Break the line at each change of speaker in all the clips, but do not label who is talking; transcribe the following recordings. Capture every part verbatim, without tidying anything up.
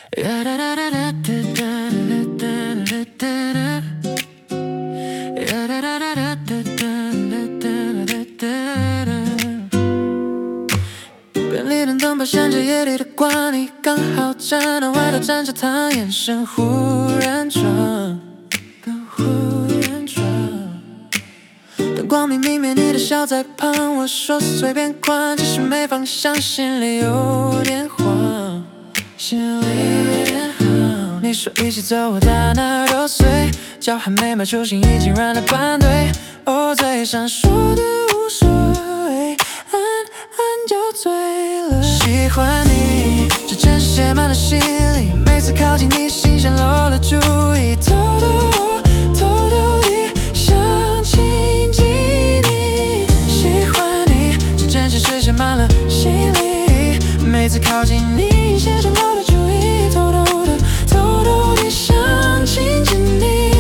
便利店灯泡闪着夜里的光，你刚好站到外头站着他，眼神忽然转，忽然转。灯光明明灭，你的笑在旁，我说随便逛，只是没方向，心里有点慌，心里有点慌。你说一起走，我到哪儿都随，脚还没迈出，心已经软了半堆。哦，嘴上说的无所谓，按按就醉了。喜欢你，这真是写满了心里，每次靠近你，心像漏了注意，偷偷偷偷地想亲近你。喜欢你，这真是写满了心里，每次靠近你，心像漏了注意，偷偷的偷偷地想亲近你。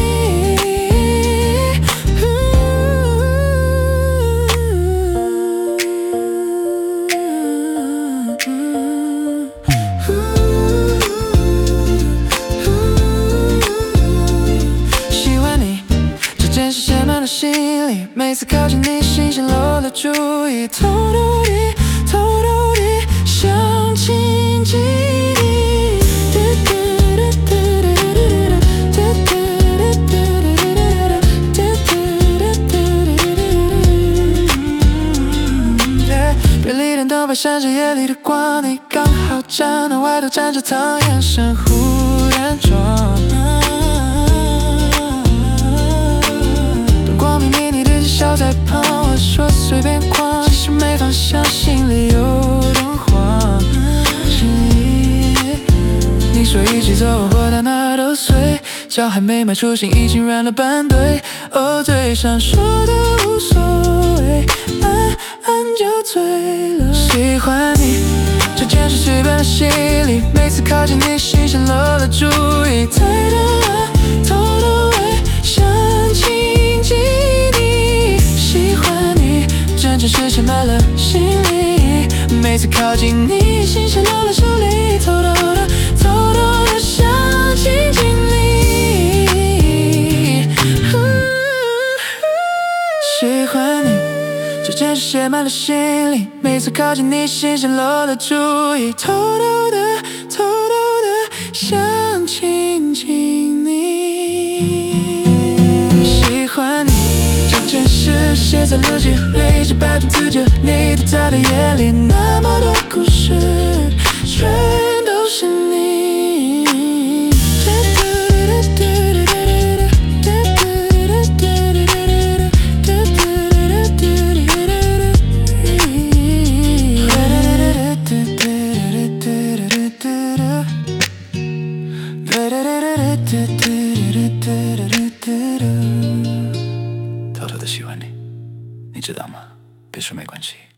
心里，每次靠近你，心像漏了注意，偷偷地，偷偷地想亲近你。便利店灯泡闪着夜里的光，你刚好站到外头站着他，眼神忽然转。笑在旁，我说随便逛，只是没方向，心里有点慌。心里，你说一起走，我到哪儿都随，脚还没迈出，心已经软了半堆。哦，嘴上说的无所谓，按按就醉了。喜欢你，这件事剧本的心里，每次靠近你，心像漏了注意，太多爱，偷偷爱，想亲近你。喜欢你，真真实写满了心里，每次靠近你，心像漏了手里，偷偷的偷偷的想亲近你。喜欢你，这真是写满了心里，每次靠近你，心像漏了注意，偷偷的偷偷的想亲近你。喜欢你，真是写在日记里，只百分之九你对他的眼里，那么多故事，全都是你。偷偷的喜欢你，你知道吗？别说没关系。